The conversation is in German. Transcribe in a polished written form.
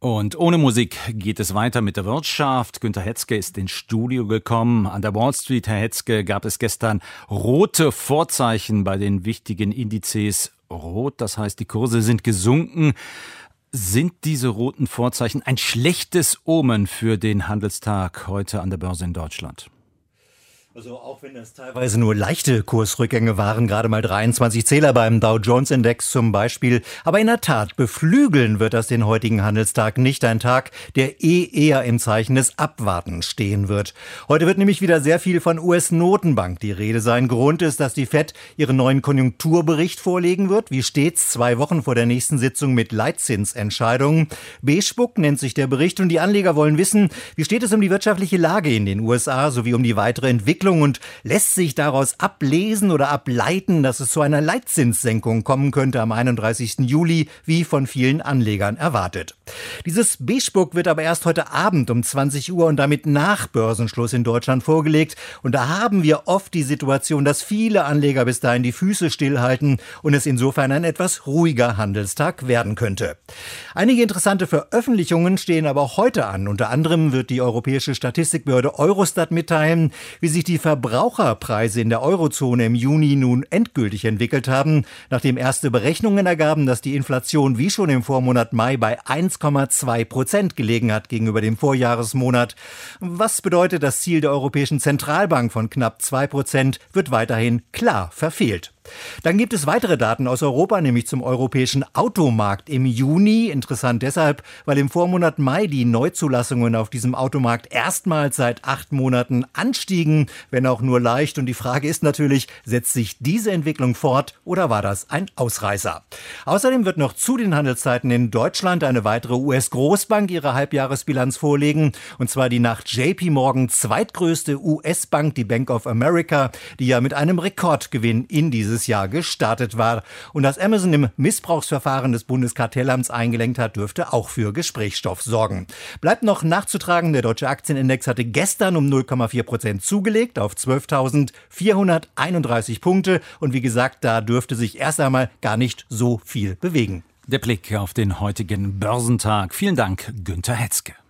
Und ohne Musik geht es weiter mit der Wirtschaft. Günter Hetzke ist ins Studio gekommen. An der Wall Street, Herr Hetzke, gab es gestern rote Vorzeichen bei den wichtigen Indizes. Rot, das heißt, die Kurse sind gesunken. Sind diese roten Vorzeichen ein schlechtes Omen für den Handelstag heute an der Börse in Deutschland? Also auch wenn das teilweise nur leichte Kursrückgänge waren, gerade mal 23 Zähler beim Dow Jones Index zum Beispiel. Aber in der Tat, beflügeln wird das den heutigen Handelstag nicht, ein Tag, der eher im Zeichen des Abwartens stehen wird. Heute wird nämlich wieder sehr viel von US-Notenbank die Rede sein. Grund ist, dass die FED ihren neuen Konjunkturbericht vorlegen wird, wie stets 2 Wochen vor der nächsten Sitzung mit Leitzinsentscheidungen. B-Spuck nennt sich der Bericht und die Anleger wollen wissen, wie steht es um die wirtschaftliche Lage in den USA sowie um die weitere Entwicklung und lässt sich daraus ablesen oder ableiten, dass es zu einer Leitzinssenkung kommen könnte am 31. Juli, wie von vielen Anlegern erwartet. Dieses B-Spuck wird aber erst heute Abend um 20 Uhr und damit nach Börsenschluss in Deutschland vorgelegt. Und da haben wir oft die Situation, dass viele Anleger bis dahin die Füße stillhalten und es insofern ein etwas ruhiger Handelstag werden könnte. Einige interessante Veröffentlichungen stehen aber auch heute an. Unter anderem wird die europäische Statistikbehörde Eurostat mitteilen, wie sich die Verbraucherpreise in der Eurozone im Juni nun endgültig entwickelt haben, nachdem erste Berechnungen ergaben, dass die Inflation wie schon im Vormonat Mai bei 1,2% gelegen hat gegenüber dem Vorjahresmonat. Was bedeutet, das Ziel der Europäischen Zentralbank von knapp 2% wird weiterhin klar verfehlt. Dann gibt es weitere Daten aus Europa, nämlich zum europäischen Automarkt im Juni. Interessant deshalb, weil im Vormonat Mai die Neuzulassungen auf diesem Automarkt erstmals seit 8 Monaten anstiegen, wenn auch nur leicht. Und die Frage ist natürlich, setzt sich diese Entwicklung fort oder war das ein Ausreißer? Außerdem wird noch zu den Handelszeiten in Deutschland eine weitere US-Großbank ihre Halbjahresbilanz vorlegen. Und zwar die nach JP Morgan zweitgrößte US-Bank, die Bank of America, die ja mit einem Rekordgewinn in dieses Jahr gestartet war. Und dass Amazon im Missbrauchsverfahren des Bundeskartellamts eingelenkt hat, dürfte auch für Gesprächsstoff sorgen. Bleibt noch nachzutragen, der deutsche Aktienindex hatte gestern um 0,4% zugelegt auf 12.431 Punkte. Und wie gesagt, da dürfte sich erst einmal gar nicht so viel bewegen. Der Blick auf den heutigen Börsentag. Vielen Dank, Günter Hetzke.